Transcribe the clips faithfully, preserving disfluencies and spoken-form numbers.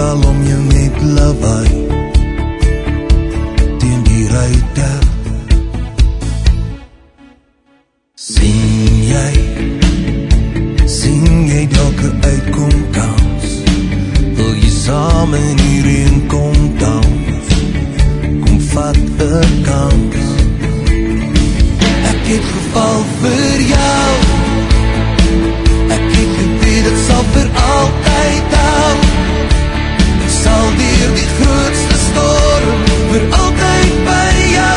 oral om jou met lawaai teen die ruiter. Sing jy, sing jy dalke uitkom kans, wil jy samen hierin kom dans, kom vat 'n kans. Ek het geval vir jou, ek het geweet het sal vir altyd hou. Ek sal deur die grootste storm vir altyd by jou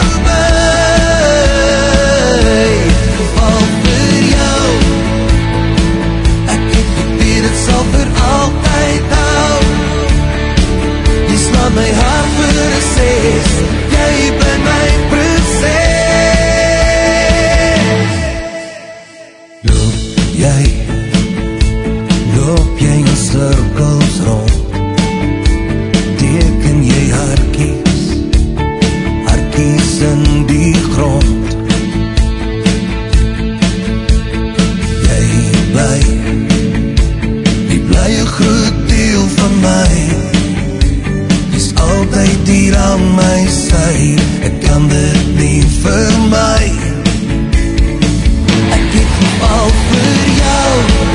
bly. Geval vir jou, ek het geweet het sal vir altyd hou. Jy slaan my hart vir 'n ses, jy bly my prinses. Loop jy, loop jy in cirkels rond, teken jy hartjies, hartjies in die grond. Jy bly, jy bly 'n groot deel van my, jy's altyd hier aan my sy, ek kan dit nie vermy. Ek het geval vir jou,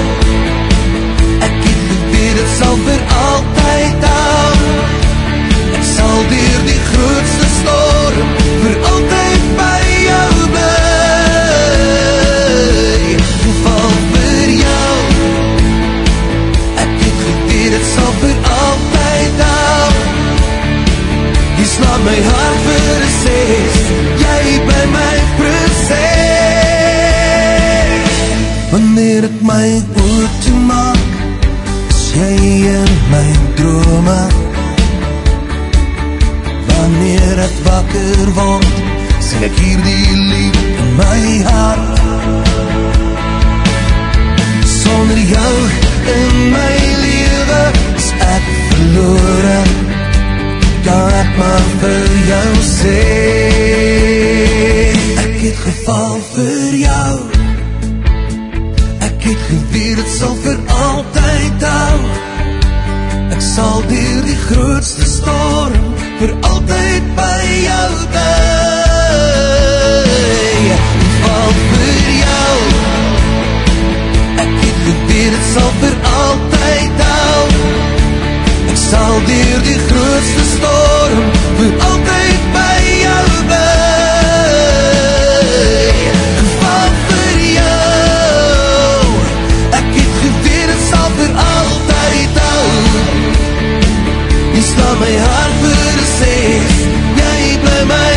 ek het geweet het sal vir altyd hou. Ek sal deur die grootste storm vir altyd by jou bly. Geval vir jou, ek het geweet het sal vir altyd hou. Jy slaan my hart vir 'n ses, jy bly my prinses. Wanneer ek my oor toe maak, is jy in my drome. Wanneer ek wakker word, sien ek hier die lied in my hart. Sonder jou in my lewe is ek verlore, kan ek maar vir jou sê. Ek het geval vir jou, ek het geweet het sal vir altyd hou. Ek sal deur die grootste storm vir altyd by jou bly. Geval vir jou, ek het geweet het sal vir altyd hou. Ek sal deur die grootste storm vir altyd by jou bly. Geval vir jou, ek het geweet het sal vir altyd hou. Jy slaan my hart vir 'n ses, jy bly my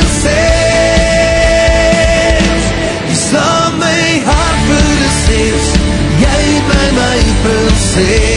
prinses. Jy slaan my hart vir 'n ses, jy bly my prinses.